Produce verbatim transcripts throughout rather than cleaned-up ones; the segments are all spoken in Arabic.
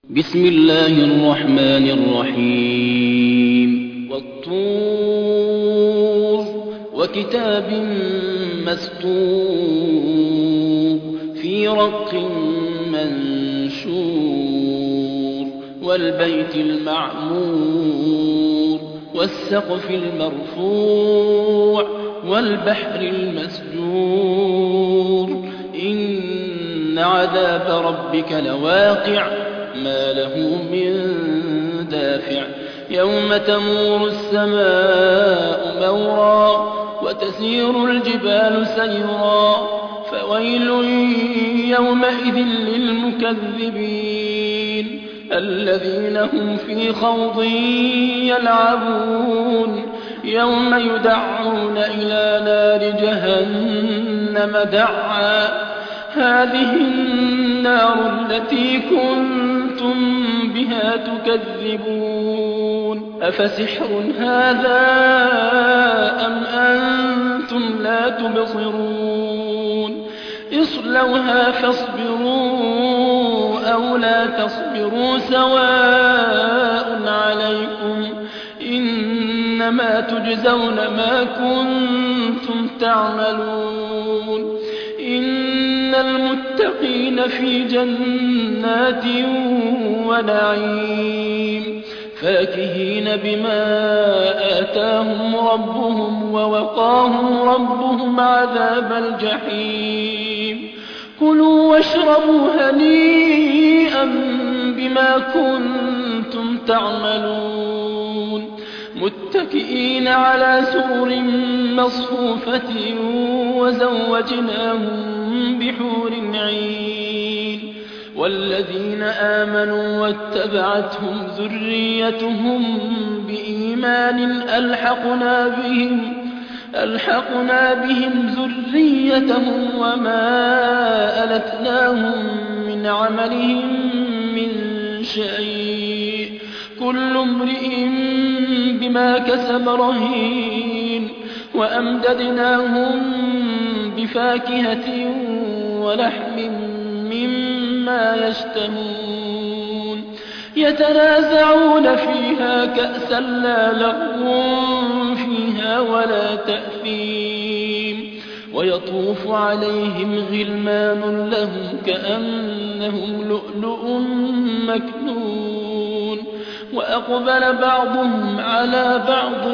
بسم الله الرحمن الرحيم والطور وكتاب مسطور في رق منشور والبيت المعمور والسقف المرفوع والبحر المسجور إن عذاب ربك لواقع ما له من دافع يوم تمور السماء مورا وتسير الجبال سيرا فويل يومئذ للمكذبين الذين هم في خوض يلعبون يوم يدعون إلى نار جهنم دعا هذه النار التي كنتم بها تكذبون أفسحر هذا أم أنتم لا تبصرون اصلوها فاصبروا أو لا تصبروا سواء عليكم إنما تجزون ما كنتم تعملون إن المتقين في جنات ونعيم فاكهين بما آتاهم ربهم ووقاهم ربهم عذاب الجحيم كلوا واشربوا هنيئا بما كنتم تعملون متكئين على سرر مصفوفة وزوجناهم بحور عين والذين آمنوا واتبعتهم ذريتهم بإيمان ألحقنا بهم ألحقنا بهم ذريتهم وما ألتناهم من عملهم من شيء كل امرئ بما كسب رهين وأمددناهم بفاكهة ولحم مما يشتهون يتنازعون فيها كأسا لا لغو فيها ولا تأثيم ويطوف عليهم غلمان لهم كأنهم لؤلؤ مكنون وأقبل بعضهم على بعض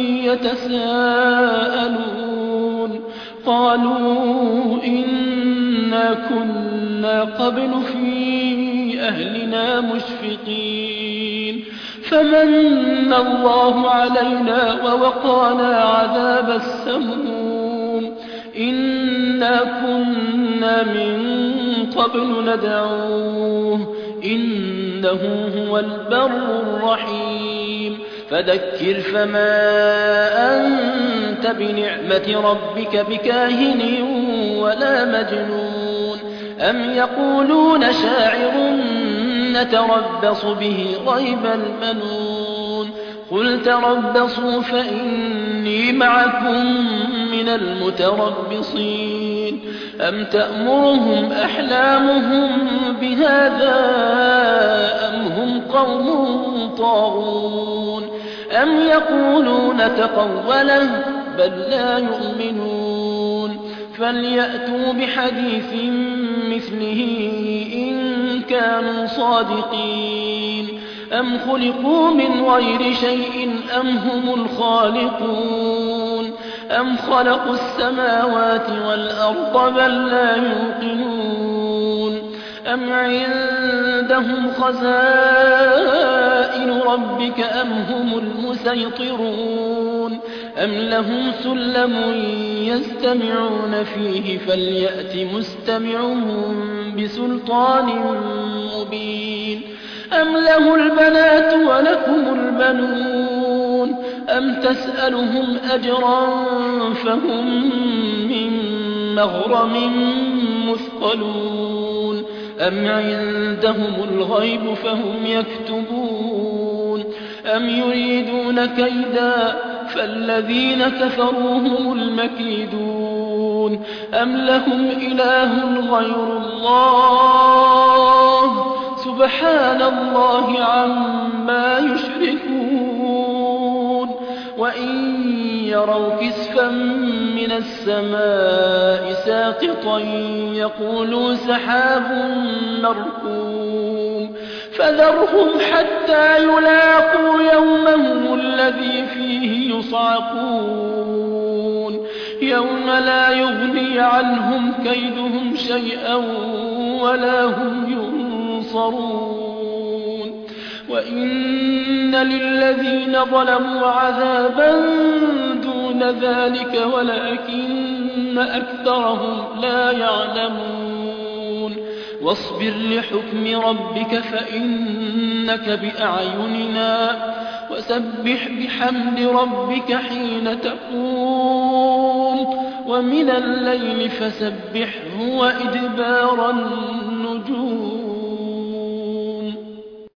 يتساءلون قالوا إنا كنا قبل في أهلنا مشفقين فمن الله علينا ووقانا عذاب السموم إنا كنا من قبل ندعوه إنه هو البر الرحيم فذكر فما أنت بنعمة ربك بكاهن ولا مجنون أم يقولون شاعر نتربص به ريب المنون قل تربصوا فإني معكم من المتربصين أم تأمرهم أحلامهم بهذا أم هم قوم طاغون أم يقولون تقوله بل لا يؤمنون فليأتوا بحديث مثله إن كانوا صادقين أم خلقوا من غير شيء أم هم الخالقون أم خلقوا السماوات والأرض بل لا يوقنون أم عندهم خزائن ربك أم هم المسيطرون أم لهم سلم يستمعون فيه فليأت مستمعهم بسلطان مبين أم له البنات ولكم البنون أم تسألهم أجرا فهم من مغرم مثقلون أم عندهم الغيب فهم يكتبون أم يريدون كيدا فالذين كفروا هم المكيدون أم لهم إله غير الله سبحان الله عما يشركون وإن يروا كسفا من السماء ساقطا يقولوا سحاب مركوم فذرهم حتى يلاقوا يومهم الذي فيه يصعقون يوم لا يغني عنهم كيدهم شيئا ولا هم ينصرون وإن للذين ظلموا عذابا دون ذلك ولكن أكثرهم لا يعلمون واصبر لحكم ربك فإنك بأعيننا وسبح بحمد ربك حين تقوم ومن الليل فسبحه وإدبار النجوم